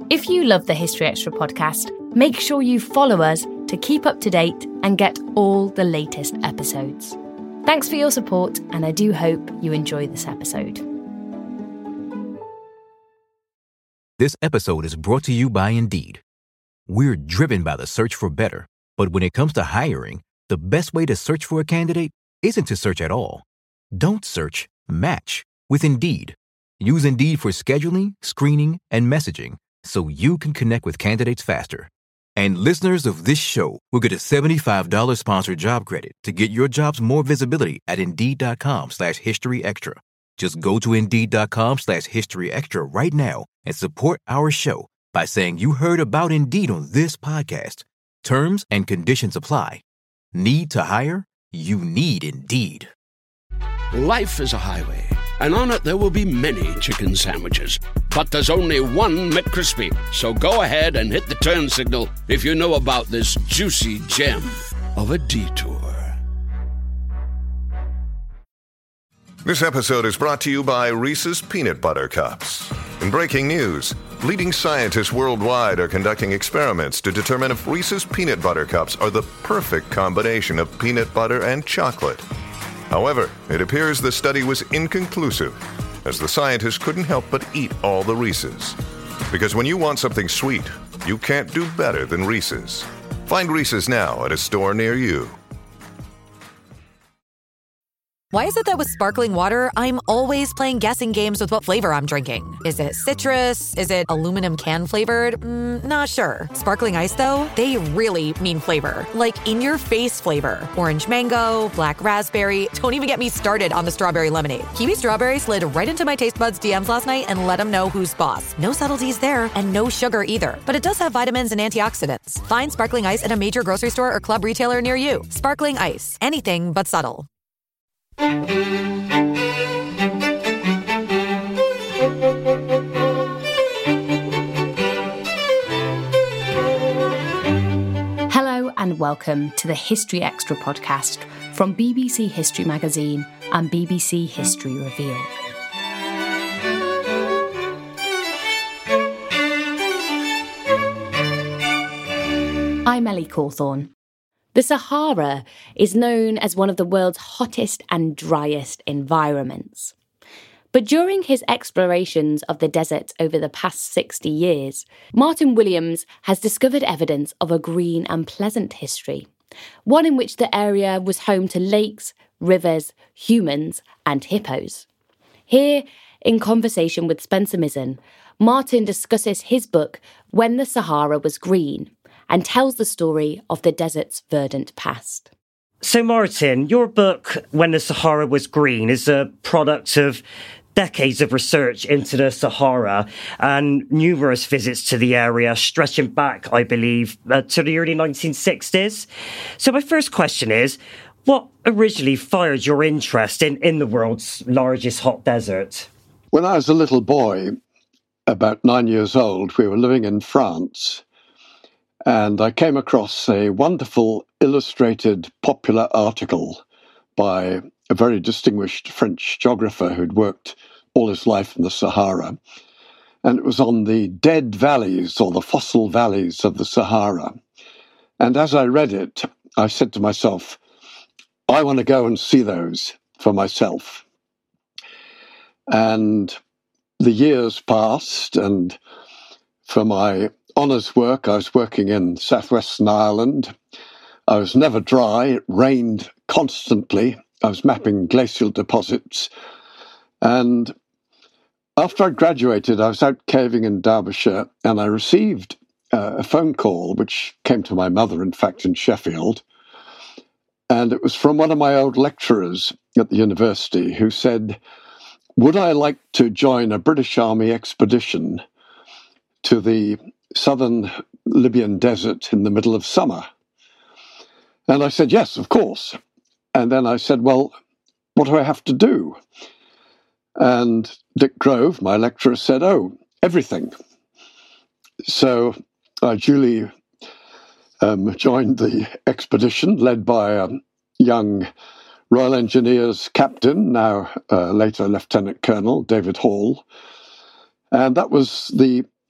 If you love the History Extra podcast, make sure you follow us to keep up to date and get all the latest episodes. Thanks for your support, and I do hope you enjoy this episode. This episode is brought to you by Indeed. We're driven by the search for better, but when it comes to hiring, the best way to search for a candidate isn't to search at all. Don't search, match with Indeed. Use Indeed for scheduling, screening, and messaging so you can connect with candidates faster. And listeners of this show will get a $75 sponsored job credit to get your jobs more visibility at Indeed.com/HistoryExtra. Just go to Indeed.com/HistoryExtra right now and support our show by saying you heard about Indeed on this podcast. Terms and conditions apply. Need to hire? You need Indeed. Life is a highway, and on it there will be many chicken sandwiches. But there's only one McCrispy. So go ahead and hit the turn signal if you know about this juicy gem of a detour. This episode is brought to you by Reese's Peanut Butter Cups. In breaking news, leading scientists worldwide are conducting experiments to determine if Reese's Peanut Butter Cups are the perfect combination of peanut butter and chocolate. However, it appears the study was inconclusive, as the scientists couldn't help but eat all the Reese's. Because when you want something sweet, you can't do better than Reese's. Find Reese's now at a store near you. Why is it that with sparkling water, I'm always playing guessing games with what flavor I'm drinking? Is it citrus? Is it aluminum can flavored? Not sure. Sparkling ice, though, they really mean flavor. Like in-your-face flavor. Orange mango, black raspberry. Don't even get me started on the strawberry lemonade. Kiwi Strawberry slid right into my taste buds DMs last night and let them know who's boss. No subtleties there, and no sugar either. But it does have vitamins and antioxidants. Find Sparkling Ice at a major grocery store or club retailer near you. Sparkling Ice. Anything but subtle. Hello and welcome to the History Extra podcast from BBC History Magazine and BBC History Revealed. I'm Ellie Cawthorne. The Sahara is known as one of the world's hottest and driest environments. But during his explorations of the desert over the past 60 years, Martin Williams has discovered evidence of a green and pleasant history, one in which the area was home to lakes, rivers, humans, and hippos. Here, in conversation with Spencer Mizzen, Martin discusses his book, When the Sahara Was Green, and tells the story of the desert's verdant past. So, Martin, your book, When the Sahara Was Green, is a product of decades of research into the Sahara and numerous visits to the area, stretching back, I believe, to the early 1960s. So my first question is, what originally fired your interest in the world's largest hot desert? When I was a little boy, about 9 years old, we were living in France, and I came across a wonderful illustrated popular article by a very distinguished French geographer who'd worked all his life in the Sahara. And it was on the dead valleys or the fossil valleys of the Sahara. And as I read it, I said to myself, I want to go and see those for myself. And the years passed, and for my honours work, I was working in southwestern Ireland. I was never dry. It rained constantly. I was mapping glacial deposits. And after I graduated, I was out caving in Derbyshire, and I received a phone call, which came to my mother, in fact, in Sheffield. And it was from one of my old lecturers at the university who said, would I like to join a British Army expedition to the southern Libyan desert in the middle of summer? And I said, yes, of course. And then I said, well, what do I have to do? And Dick Grove, my lecturer, said, oh, everything. So I duly joined the expedition led by a young Royal Engineers captain, now later Lieutenant Colonel, David Hall. And that was the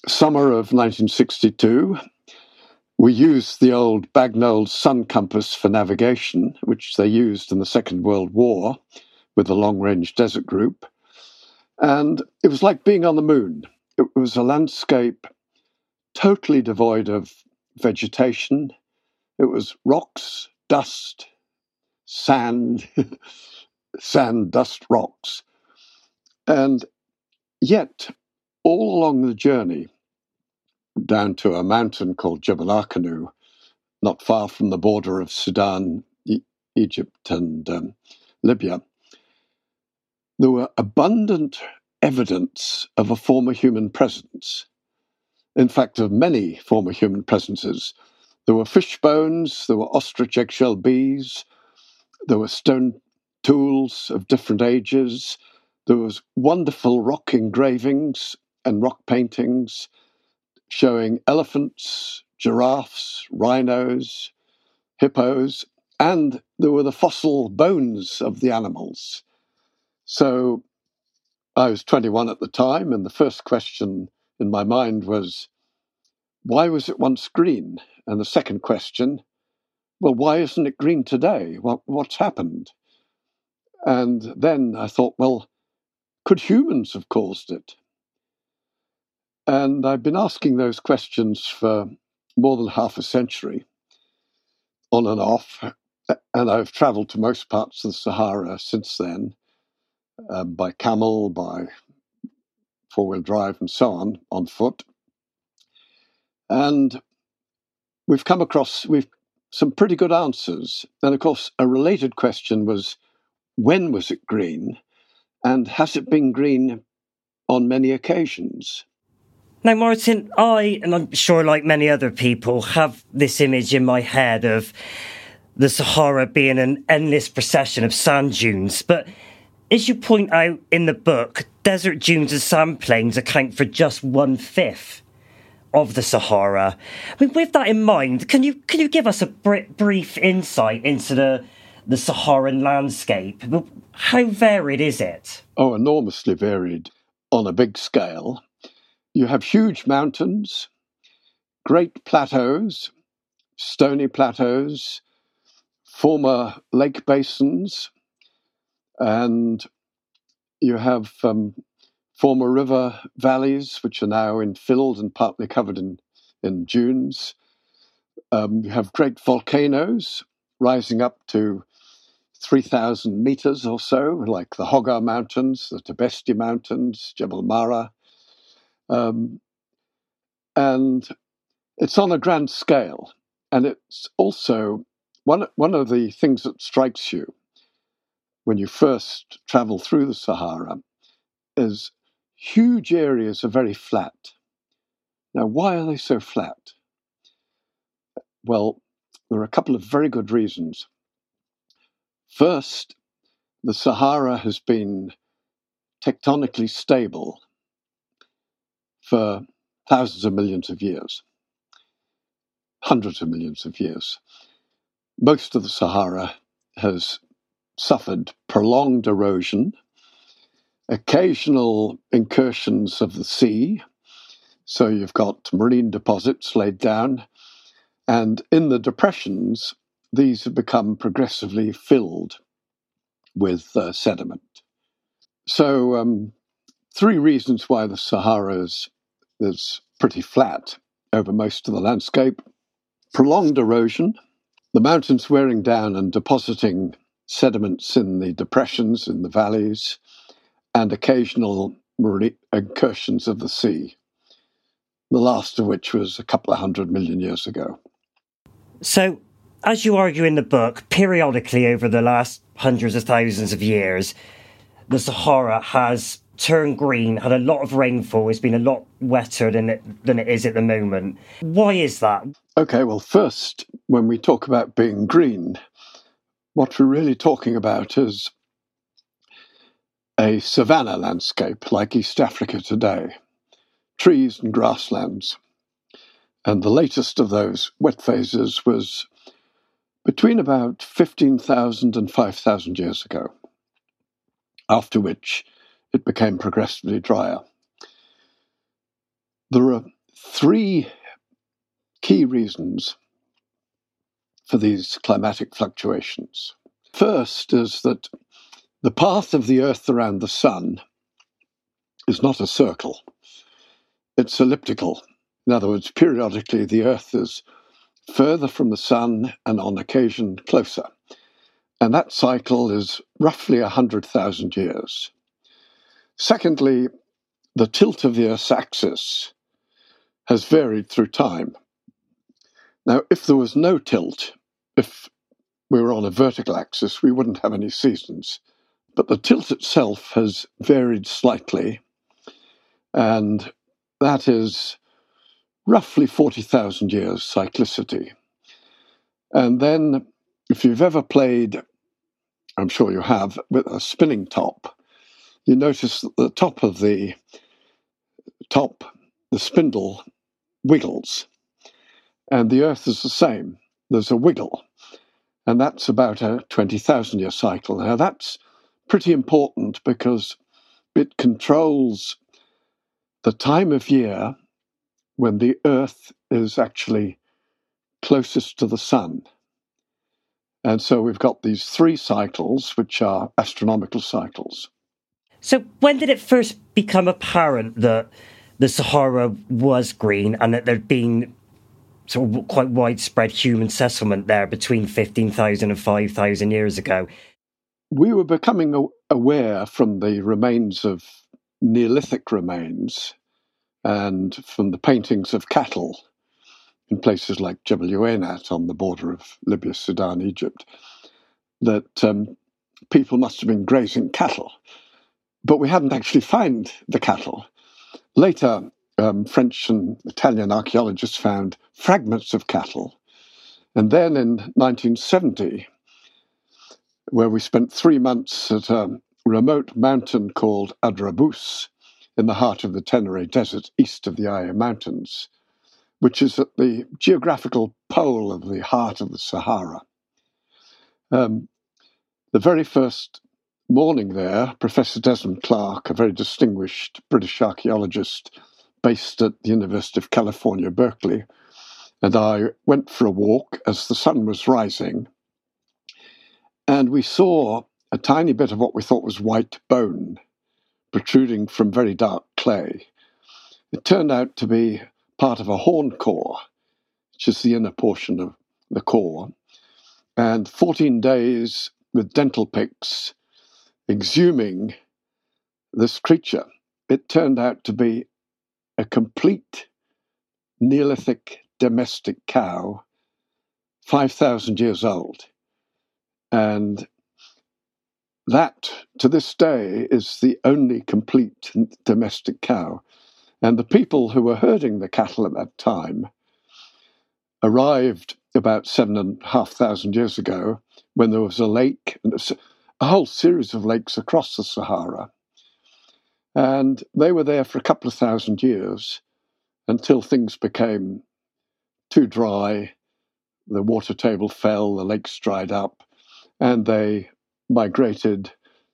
summer of 1962, we used the old Bagnall sun compass for navigation, which they used in the Second World War with the long-range desert group. And it was like being on the moon. It was a landscape totally devoid of vegetation. It was rocks, dust, sand, sand, dust, rocks. And yet, all along the journey, down to a mountain called Jebel Arkanu, not far from the border of Sudan, Egypt, and Libya, there were abundant evidence of a former human presence. In fact, of many former human presences. There were fish bones, there were ostrich eggshell bees, there were stone tools of different ages, there was wonderful rock engravings and rock paintings showing elephants, giraffes, rhinos, hippos, and there were the fossil bones of the animals. So I was 21 at the time, and the first question in my mind was, why was it once green? And the second question, well, why isn't it green today? What's happened? And then I thought, well, could humans have caused it? And I've been asking those questions for more than half a century, on and off. And I've traveled to most parts of the Sahara since then, by camel, by four-wheel drive, and so on foot. And we've come across some pretty good answers. And of course, a related question was, when was it green? And has it been green on many occasions? Now, Martin, and I'm sure like many other people, have this image in my head of the Sahara being an endless procession of sand dunes. But as you point out in the book, desert dunes and sand plains account for just 1/5 of the Sahara. I mean, with that in mind, can you give us a brief insight into the Saharan landscape? How varied is it? Oh, enormously varied on a big scale. You have huge mountains, great plateaus, stony plateaus, former lake basins, and you have former river valleys, which are now infilled and partly covered in dunes. You have great volcanoes rising up to 3,000 meters or so, like the Hogar Mountains, the Tibesti Mountains, Jebel Mara. And it's on a grand scale. And it's also one of the things that strikes you when you first travel through the Sahara is huge areas are very flat. Now, why are they so flat? Well, there are a couple of very good reasons. First, the Sahara has been tectonically stable for thousands of millions of years, hundreds of millions of years. Most of the Sahara has suffered prolonged erosion, occasional incursions of the sea. So you've got marine deposits laid down, and in the depressions, these have become progressively filled with sediment. So three reasons why the Sahara is pretty flat over most of the landscape. Prolonged erosion, the mountains wearing down and depositing sediments in the depressions, in the valleys, and occasional incursions of the sea, the last of which was a couple of 100 million years ago. So, as you argue in the book, periodically over the last hundreds of thousands of years, the Sahara has turned green, had a lot of rainfall, it's been a lot wetter than it is at the moment. Why is that? Okay, well, first, when we talk about being green, what we're really talking about is a savanna landscape like East Africa today, trees and grasslands. And the latest of those wet phases was between about 15,000 and 5,000 years ago, after which it became progressively drier. There are three key reasons for these climatic fluctuations. First is that the path of the Earth around the Sun is not a circle, it's elliptical. In other words, periodically the Earth is further from the Sun and on occasion closer. And that cycle is roughly 100,000 years. Secondly, the tilt of the Earth's axis has varied through time. Now, if there was no tilt, if we were on a vertical axis, we wouldn't have any seasons. But the tilt itself has varied slightly, and that is roughly 40,000 years cyclicity. And then, if you've ever played, I'm sure you have, with a spinning top, you notice that the top of the spindle wiggles, and the Earth is the same. There's a wiggle, and that's about a 20,000-year cycle. Now, that's pretty important because it controls the time of year when the Earth is actually closest to the Sun. And so we've got these three cycles, which are astronomical cycles. So when did it first become apparent that the Sahara was green and that there'd been sort of quite widespread human settlement there between 15,000 and 5,000 years ago? We were becoming aware from the remains of Neolithic remains and from the paintings of cattle in places like Jebel Uwainat on the border of Libya, Sudan, Egypt, that people must have been grazing cattle. But we hadn't actually found the cattle. Later, French and Italian archaeologists found fragments of cattle. And then in 1970, where we spent 3 months at a remote mountain called Adrabous in the heart of the Tenere Desert, east of the Aya Mountains, which is at the geographical pole of the heart of the Sahara. The very first morning there, Professor Desmond Clark, a very distinguished British archaeologist based at the University of California, Berkeley, and I went for a walk as the sun was rising, and we saw a tiny bit of what we thought was white bone protruding from very dark clay. It turned out to be part of a horn core, which is the inner portion of the core, and 14 days with dental picks exhuming this creature. It turned out to be a complete Neolithic domestic cow, 5,000 years old. And that, to this day, is the only complete domestic cow. And the people who were herding the cattle at that time arrived about 7,500 years ago when there was a lake, and a whole series of lakes across the Sahara. And they were there for a couple of thousand years until things became too dry, the water table fell, the lakes dried up, and they migrated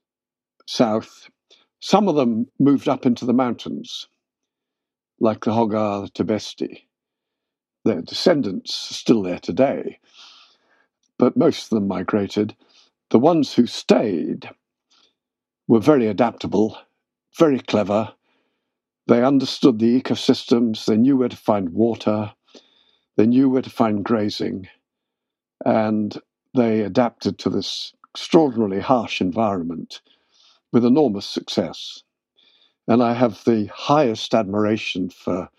south. Some of them moved up into the mountains, like the Hogar Tibesti. Their descendants are still there today, but most of them migrated. The ones who stayed were very adaptable, very clever. They understood the ecosystems, they knew where to find water, they knew where to find grazing, and they adapted to this extraordinarily harsh environment with enormous success. And I have the highest admiration for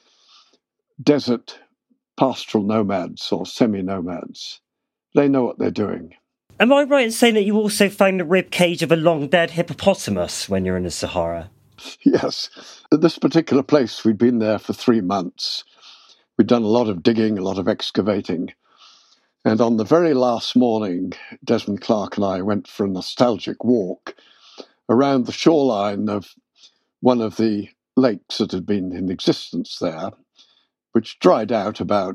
desert pastoral nomads or semi-nomads. They know what they're doing. Am I right in saying that you also found the rib cage of a long-dead hippopotamus when you're in the Sahara? Yes. At this particular place, we'd been there for 3 months. We'd done a lot of digging, a lot of excavating. And on the very last morning, Desmond Clark and I went for a nostalgic walk around the shoreline of one of the lakes that had been in existence there, which dried out about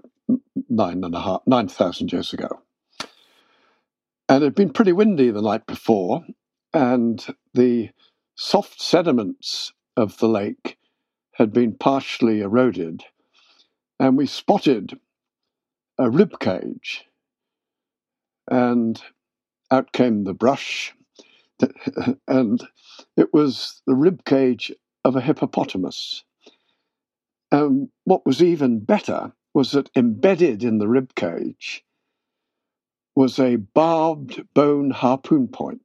9,000 years ago. And it had been pretty windy the night before, and the soft sediments of the lake had been partially eroded, and we spotted a rib cage, and out came the brush, and it was the rib cage of a hippopotamus. And what was even better was that embedded in the rib cage was a barbed bone harpoon point,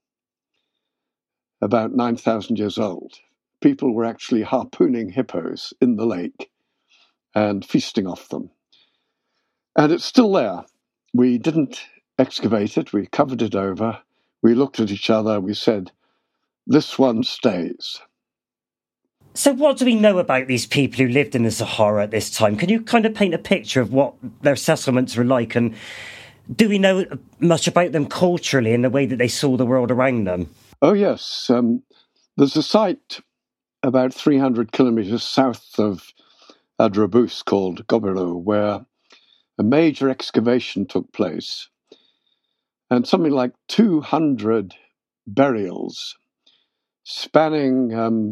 about 9,000 years old. People were actually harpooning hippos in the lake and feasting off them. And it's still there. We didn't excavate it. We covered it over. We looked at each other. We said, this one stays. So what do we know about these people who lived in the Sahara at this time? Can you kind of paint a picture of what their settlements were like? And do we know much about them culturally in the way that they saw the world around them? Oh, yes. There's a site about 300 kilometres south of Adrabus called Gobero, where a major excavation took place, and something like 200 burials spanning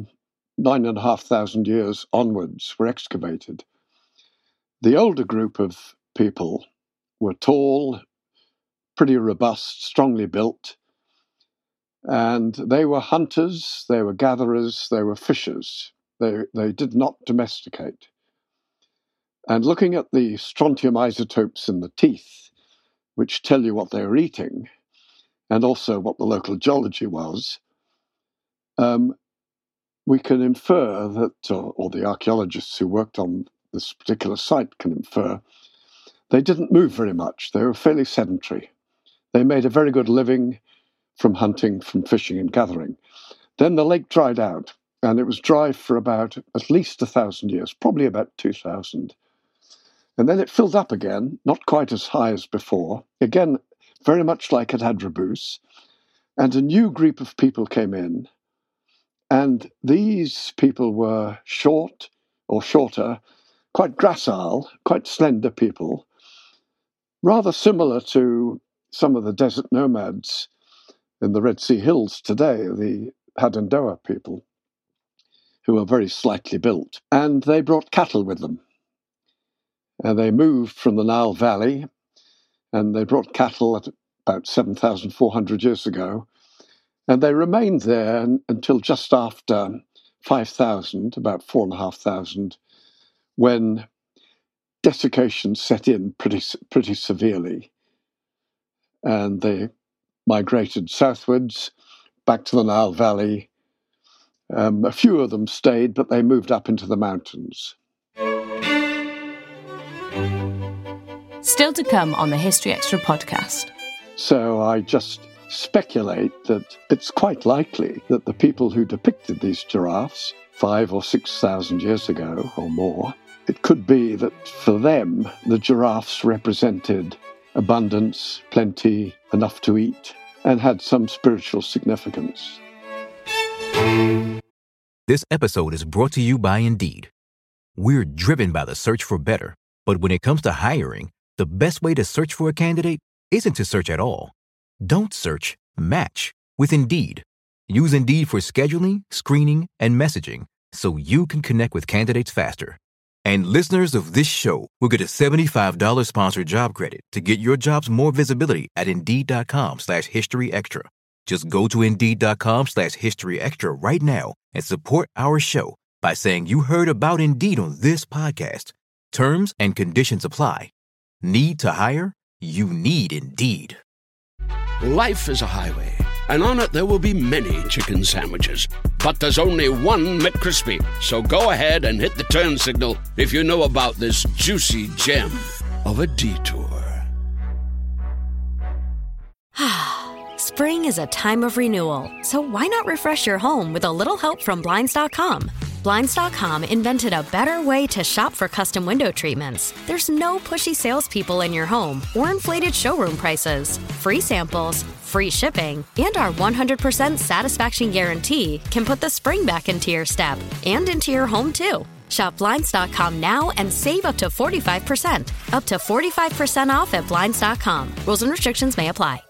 9,500 years onwards were excavated. The older group of people were tall, pretty robust, strongly built, and they were hunters, they were gatherers, they were fishers. They did not domesticate. And looking at the strontium isotopes in the teeth, which tell you what they were eating, and also what the local geology was, we can infer that, or the archaeologists who worked on this particular site can infer, they didn't move very much. They were fairly sedentary. They made a very good living from hunting, from fishing and gathering. Then the lake dried out, and it was dry for about at least 1,000 years, probably about 2,000. And then it filled up again, not quite as high as before, again, very much like at Adrabus, and a new group of people came in, and these people were short or shorter, quite gracile, quite slender people, rather similar to some of the desert nomads in the Red Sea Hills today, the Hadendoa people, who were very slightly built. And they brought cattle with them. And they moved from the Nile Valley, and they brought cattle at about 7,400 years ago. And they remained there until just after 5,000, about 4,500, when desiccation set in pretty severely. And they migrated southwards, back to the Nile Valley. A few of them stayed, but they moved up into the mountains. Still to come on the History Extra podcast. So I just speculate that it's quite likely that the people who depicted these giraffes 5,000 or 6,000 years ago or more, it could be that for them, the giraffes represented abundance, plenty, enough to eat, and had some spiritual significance. This episode is brought to you by Indeed. We're driven by the search for better, but when it comes to hiring, the best way to search for a candidate isn't to search at all. Don't search, match with Indeed. Use Indeed for scheduling, screening, and messaging so you can connect with candidates faster. And listeners of this show will get a $75 sponsored job credit to get your jobs more visibility at Indeed.com/HistoryExtra. Just go to Indeed.com/HistoryExtra right now and support our show by saying you heard about Indeed on this podcast. Terms and conditions apply. Need to hire? You need Indeed. Life is a highway, and on it there will be many chicken sandwiches. But there's only one McCrispy. So go ahead and hit the turn signal if you know about this juicy gem of a detour. Spring is a time of renewal, so why not refresh your home with a little help from Blinds.com? Blinds.com invented a better way to shop for custom window treatments. There's no pushy salespeople in your home or inflated showroom prices. Free samples, free shipping, and our 100% satisfaction guarantee can put the spring back into your step and into your home, too. Shop Blinds.com now and save up to 45%. Up to 45% off at Blinds.com. Rules and restrictions may apply.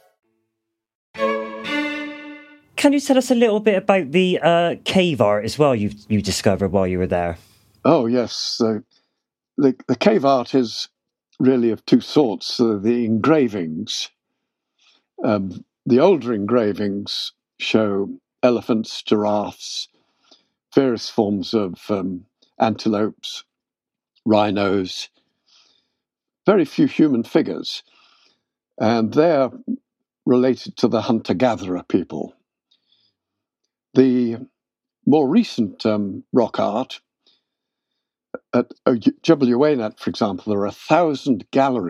Can you tell us a little bit about the cave art as well you discovered while you were there? Oh, yes. The cave art is really of two sorts. The engravings, the older engravings show elephants, giraffes, various forms of antelopes, rhinos, very few human figures. And they're related to the hunter-gatherer people. The more recent rock art, at Jebel Uwainat, for example, there are 1,000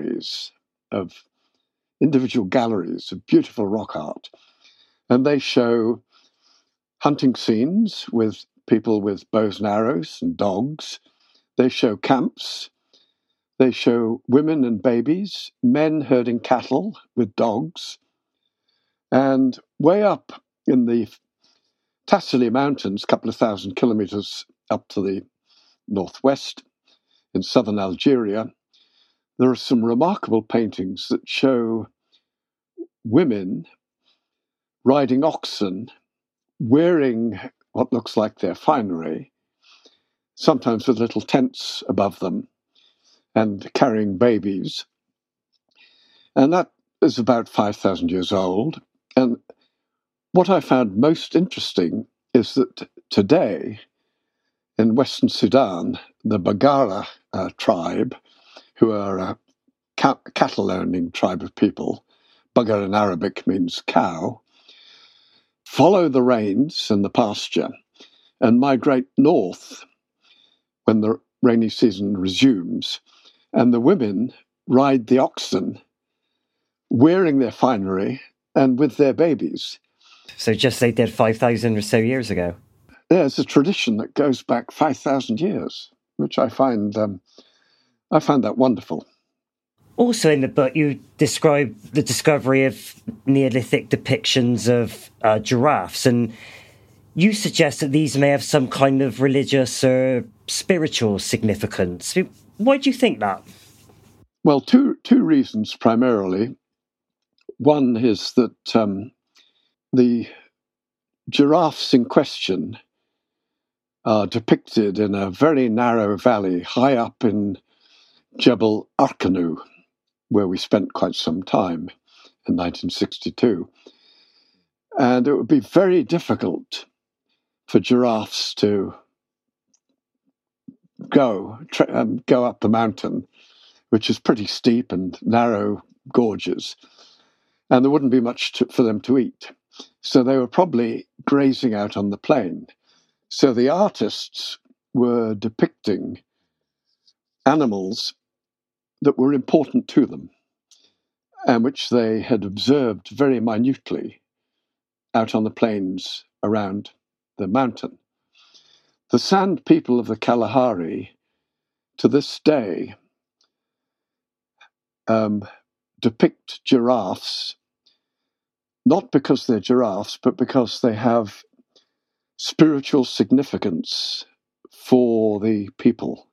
individual galleries of beautiful rock art. And they show hunting scenes with people with bows and arrows and dogs. They show camps. They show women and babies, men herding cattle with dogs. And way up in the Tassili Mountains, a couple of 1,000 kilometers up to the northwest in southern Algeria, there are some remarkable paintings that show women riding oxen, wearing what looks like their finery, sometimes with little tents above them, and carrying babies. And that is about 5,000 years old. And what I found most interesting is that today, in Western Sudan, the Bagara tribe, who are a cattle-owning tribe of people, Bagara in Arabic means cow, follow the rains and the pasture and migrate north when the rainy season resumes. And the women ride the oxen, wearing their finery and with their babies. So just they did 5,000 or so years ago. There's a tradition that goes back 5,000 years, which I find that wonderful. Also in the book, you describe the discovery of Neolithic depictions of giraffes, and you suggest that these may have some kind of religious or spiritual significance. Why do you think that? Well, two reasons primarily. One is that the giraffes in question are depicted in a very narrow valley high up in Jebel Arkanu, where we spent quite some time in 1962. And it would be very difficult for giraffes to go up the mountain, which is pretty steep and narrow gorges, and there wouldn't be much for them to eat. So they were probably grazing out on the plain. So the artists were depicting animals that were important to them and which they had observed very minutely out on the plains around the mountain. The Sand people of the Kalahari, to this day, depict giraffes, not because they're giraffes, but because they have spiritual significance for the people.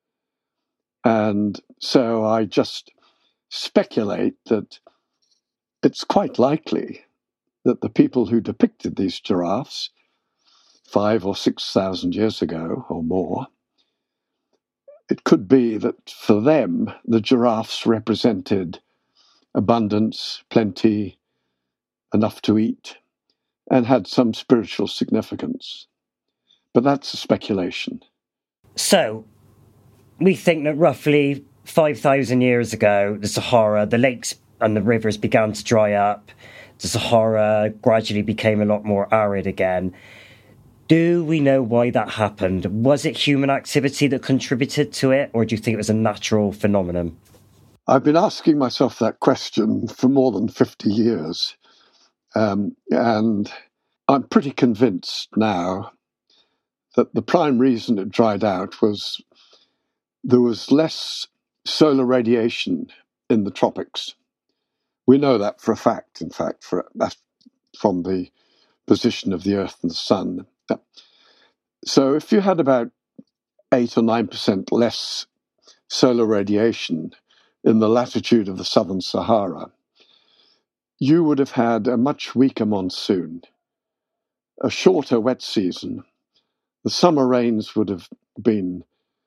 And so I just speculate that it's quite likely that the people who depicted these giraffes 5,000 or 6,000 years ago or more, it could be that for them, the giraffes represented abundance, plenty, enough to eat, and had some spiritual significance. But that's a speculation. So, we think that roughly 5,000 years ago, the Sahara, the lakes and the rivers began to dry up. The Sahara gradually became a lot more arid again. Do we know why that happened? Was it human activity that contributed to it, or do you think it was a natural phenomenon? I've been asking myself that question for more than 50 years. And I'm pretty convinced now that the prime reason it dried out was there was less solar radiation in the tropics. We know that for a fact, in fact, from the position of the Earth and the Sun. So if you had about 8 or 9% less solar radiation in the latitude of the southern Sahara, you would have had a much weaker monsoon, a shorter wet season. The summer rains would have been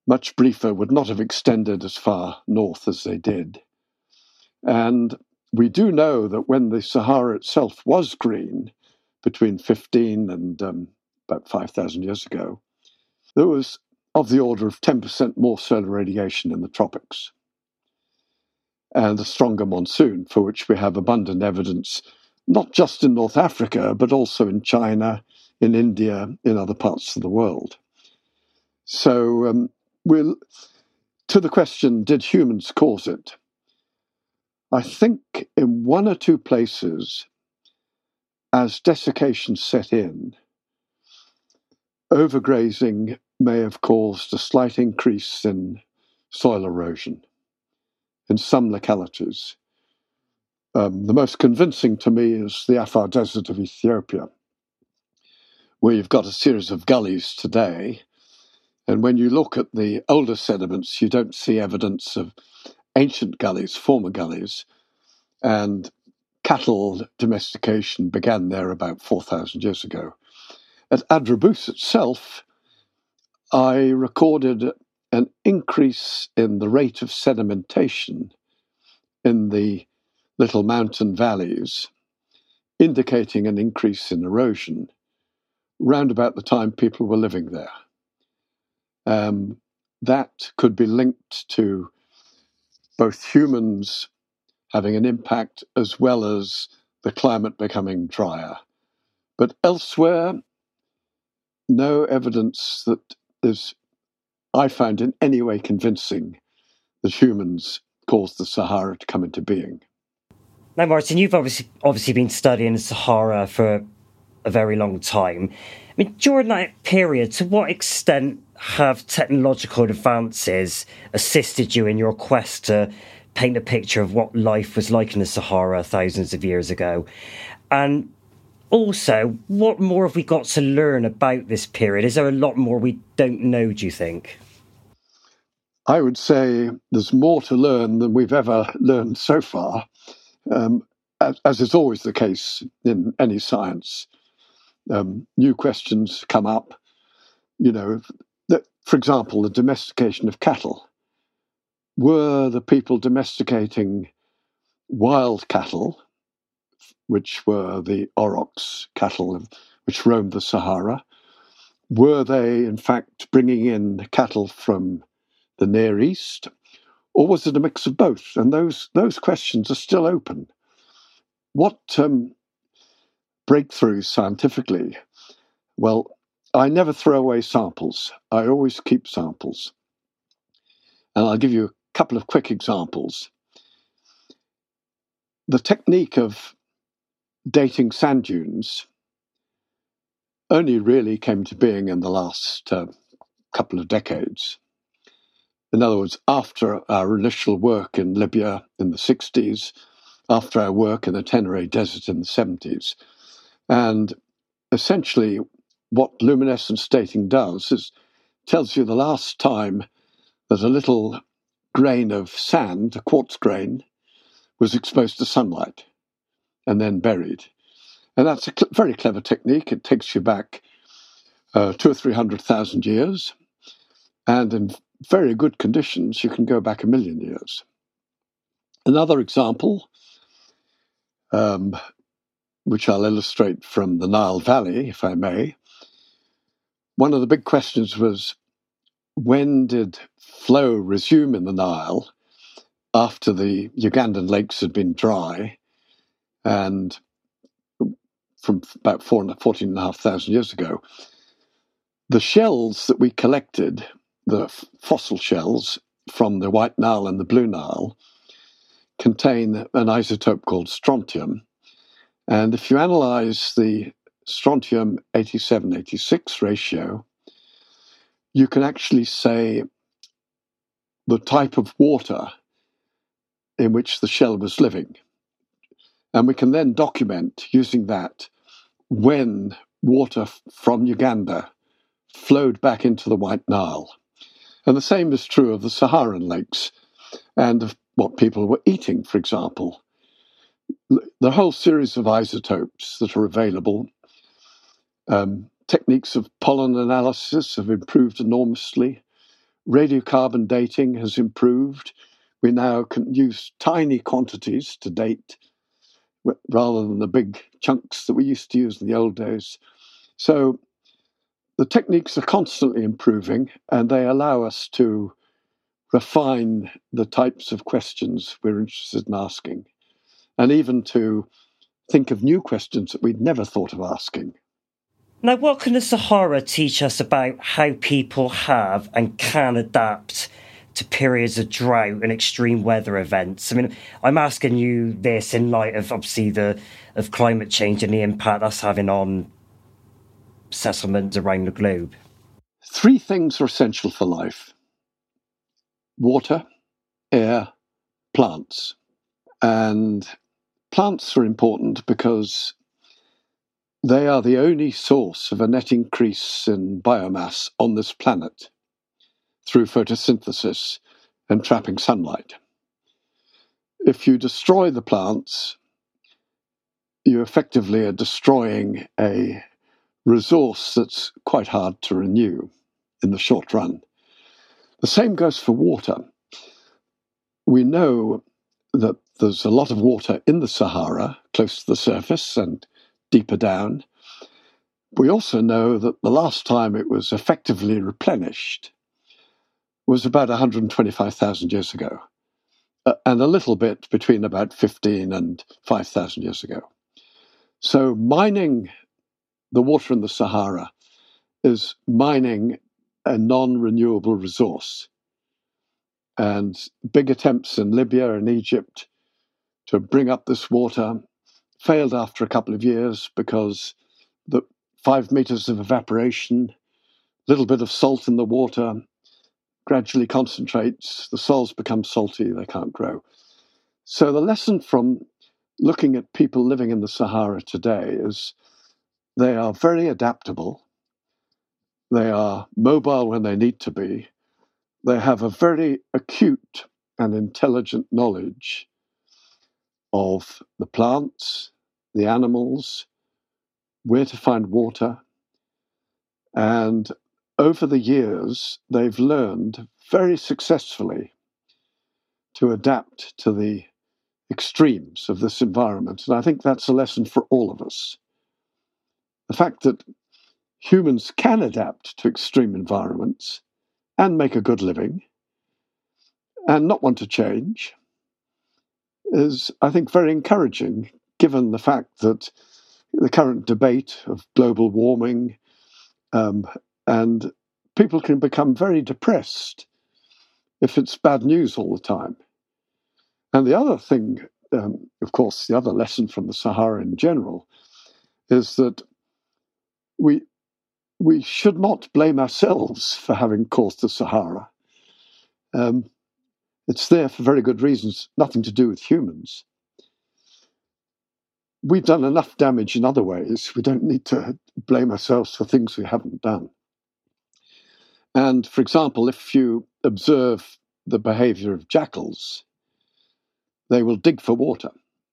much briefer, would not have extended as far north as they did. And we do know that when the Sahara itself was green, between 15 and about 5,000 years ago, there was of the order of 10% more solar radiation in the tropics, and a stronger monsoon, for which we have abundant evidence, not just in North Africa, but also in China, in India, in other parts of the world. So to the question, did humans cause it? I think in one or two places, as desiccation set in, overgrazing may have caused a slight increase in soil erosion in some localities. The most convincing to me is the Afar Desert of Ethiopia, where you've got a series of gullies today. And when you look at the older sediments, you don't see evidence of ancient gullies, former gullies. And cattle domestication began there about 4,000 years ago. At Adrabus itself, I recorded an increase in the rate of sedimentation in the little mountain valleys, indicating an increase in erosion round about the time people were living there. That could be linked to both humans having an impact as well as the climate becoming drier. But elsewhere, no evidence that is, I found, in any way convincing that humans caused the Sahara to come into being. Now, Martin, you've obviously been studying the Sahara for a very long time. I mean, during that period, to what extent have technological advances assisted you in your quest to paint a picture of what life was like in the Sahara thousands of years ago? And also, what more have we got to learn about this period? Is there a lot more we don't know, do you think? I would say there's more to learn than we've ever learned so far, as is always the case in any science. New questions come up. For example, the domestication of cattle. Were the people domesticating wild cattle, which were the aurochs cattle which roamed the Sahara? Were they, in fact, bringing in cattle from the Near East? Or was it a mix of both? And those questions are still open. What breakthroughs scientifically? Well, I never throw away samples. I always keep samples. And I'll give you a couple of quick examples. The technique of dating sand dunes only really came to being in the last couple of decades. In other words, after our initial work in Libya in the 60s, after our work in the Tenere Desert in the 70s. And essentially, what luminescence dating does is tells you the last time that a little grain of sand, a quartz grain, was exposed to sunlight and then buried. And that's a very clever technique. It takes you back 200,000 or 300,000 years. And in very good conditions, you can go back 1,000,000 years. Another example, which I'll illustrate from the Nile Valley, if I may. One of the big questions was, when did flow resume in the Nile after the Ugandan lakes had been dry? And from about 14,500 years ago, the shells that we collected, the fossil shells from the White Nile and the Blue Nile, contain an isotope called strontium. And if you analyze the strontium 87-86 ratio, you can actually say the type of water in which the shell was living. And we can then document, using that, when water from Uganda flowed back into the White Nile. And the same is true of the Saharan lakes and of what people were eating, for example. The whole series of isotopes that are available, techniques of pollen analysis have improved enormously. Radiocarbon dating has improved. We now can use tiny quantities to date rather than the big chunks that we used to use in the old days. So the techniques are constantly improving, and they allow us to refine the types of questions we're interested in asking, and even to think of new questions that we'd never thought of asking. Now, what can the Sahara teach us about how people have and can adapt to periods of drought and extreme weather events? I mean, I'm asking you this in light of, obviously, of climate change and the impact that's having on settlements around the globe. 3 things are essential for life: water, air, plants. And plants are important because they are the only source of a net increase in biomass on this planet through photosynthesis and trapping sunlight. If you destroy the plants, you effectively are destroying a resource that's quite hard to renew in the short run. The same goes for water. We know that there's a lot of water in the Sahara, close to the surface and deeper down. We also know that the last time it was effectively replenished was about 125,000 years ago, and a little bit between about 15 and 5,000 years ago. So mining the water in the Sahara is mining a non-renewable resource. And big attempts in Libya and Egypt to bring up this water failed after a couple of years because the 5 meters of evaporation, a little bit of salt in the water, gradually concentrates, the soils become salty, they can't grow. So the lesson from looking at people living in the Sahara today is they are very adaptable, they are mobile when they need to be, they have a very acute and intelligent knowledge of the plants, the animals, where to find water. And over the years, they've learned very successfully to adapt to the extremes of this environment. And I think that's a lesson for all of us. The fact that humans can adapt to extreme environments and make a good living and not want to change is, I think, very encouraging, given the fact that the current debate of global warming and people can become very depressed if it's bad news all the time. And the other thing, of course, the other lesson from the Sahara in general is that we should not blame ourselves for having caused the Sahara. It's there for very good reasons, nothing to do with humans. We've done enough damage in other ways. We don't need to blame ourselves for things we haven't done. And, for example, if you observe the behavior of jackals, they will dig for water.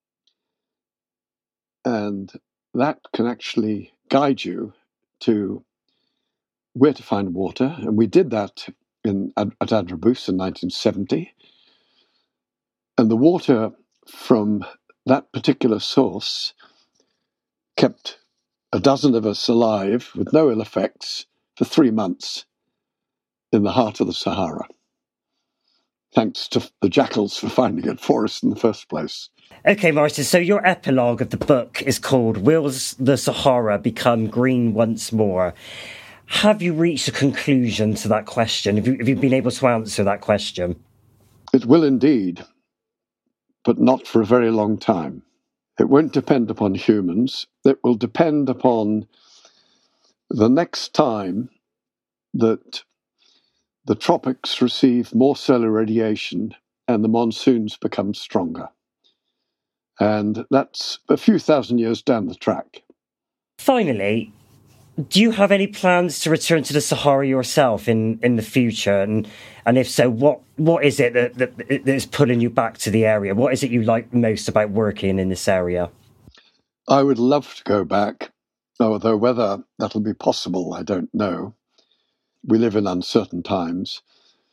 And that can actually guide you to where to find water. And we did that at Adrabus in 1970. And the water from that particular source kept a dozen of us alive with no ill effects for 3 months in the heart of the Sahara. Thanks to the jackals for finding it for us in the first place. Okay, Martin, so your epilogue of the book is called Will the Sahara Become Green Once More? Have you reached a conclusion to that question? Have you been able to answer that question? It will indeed, but not for a very long time. It won't depend upon humans. It will depend upon the next time that the tropics receive more solar radiation and the monsoons become stronger. And that's a few thousand years down the track. Finally, do you have any plans to return to the Sahara yourself in the future? And if so, what is it that is pulling you back to the area? What is it you like most about working in this area? I would love to go back, although whether that'll be possible, I don't know. We live in uncertain times.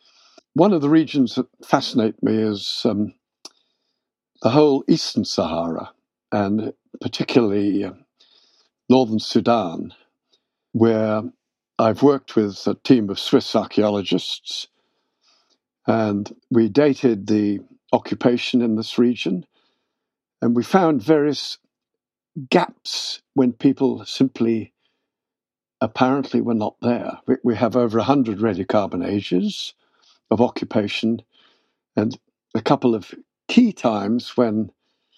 one of the regions that fascinate me is the whole Eastern Sahara, and particularly Northern Sudan, where I've worked with a team of Swiss archaeologists, and we dated the occupation in this region, and we found various gaps when people simply apparently were not there. We have over 100 radiocarbon ages of occupation and a couple of key times when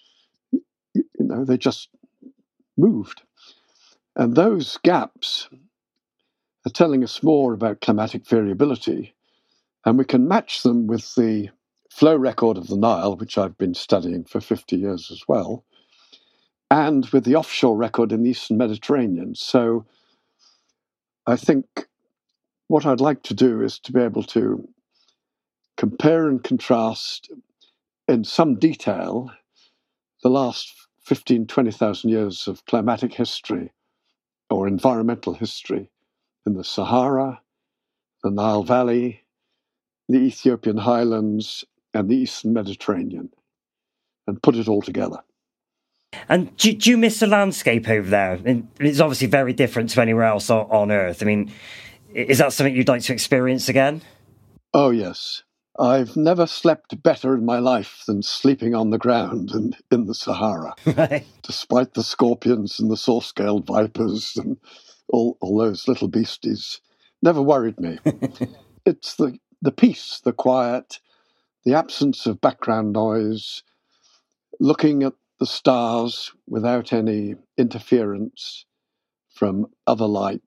they just moved. And those gaps are telling us more about climatic variability, and we can match them with the flow record of the Nile, which I've been studying for 50 years as well, and with the offshore record in the Eastern Mediterranean. So I think what I'd like to do is to be able to compare and contrast in some detail the last 15, 20,000 years of climatic history or environmental history in the Sahara, the Nile Valley, the Ethiopian highlands, and the Eastern Mediterranean, and put it all together. And do you miss the landscape over there? It's obviously very different to anywhere else on Earth. I mean, is that something you'd like to experience again? Oh, yes. I've never slept better in my life than sleeping on the ground in the Sahara, Right. Despite the scorpions and the saw-scaled vipers and all those little beasties. Never worried me. It's the peace, the quiet, the absence of background noise, looking at the stars without any interference from other light,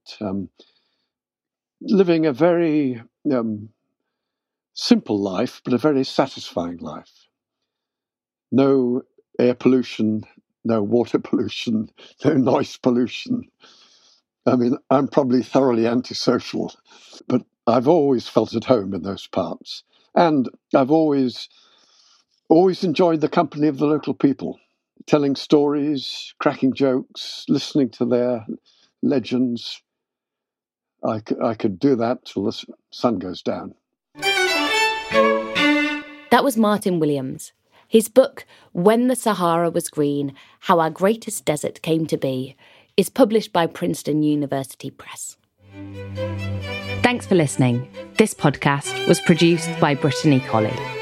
living a very simple life, but a very satisfying life. No air pollution, no water pollution, no noise pollution. I mean, I'm probably thoroughly antisocial, but I've always felt at home in those parts. And I've always enjoyed the company of the local people, telling stories, cracking jokes, listening to their legends. I could do that till the sun goes down. That was Martin Williams. His book, When the Sahara Was Green, How Our Greatest Desert Came to Be, is published by Princeton University Press. Thanks for listening. This podcast was produced by Brittany Colley.